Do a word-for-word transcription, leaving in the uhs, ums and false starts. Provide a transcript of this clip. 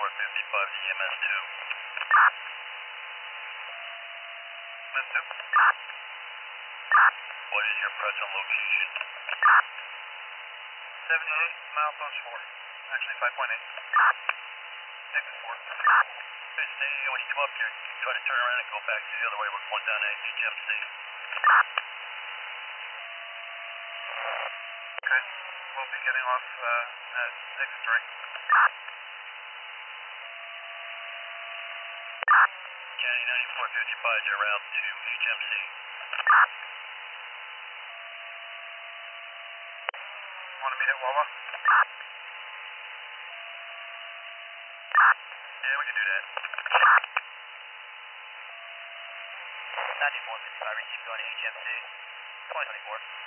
ninety-four fifty-five C M S two. C M S two? What is your present location? seventy-eight, milepost four. Actually, five point eight. Exit four. Okay, stay, when you come up here, try to turn around and go back the other way, we're going down to H M C. Okay, we'll be getting off uh, at exit three. County ninety-four fifty-five, you're out to H M C. Want to meet at Wawa? Yeah, we can do that. ninety-four fifty-five, received going to H M C, twenty twenty-four.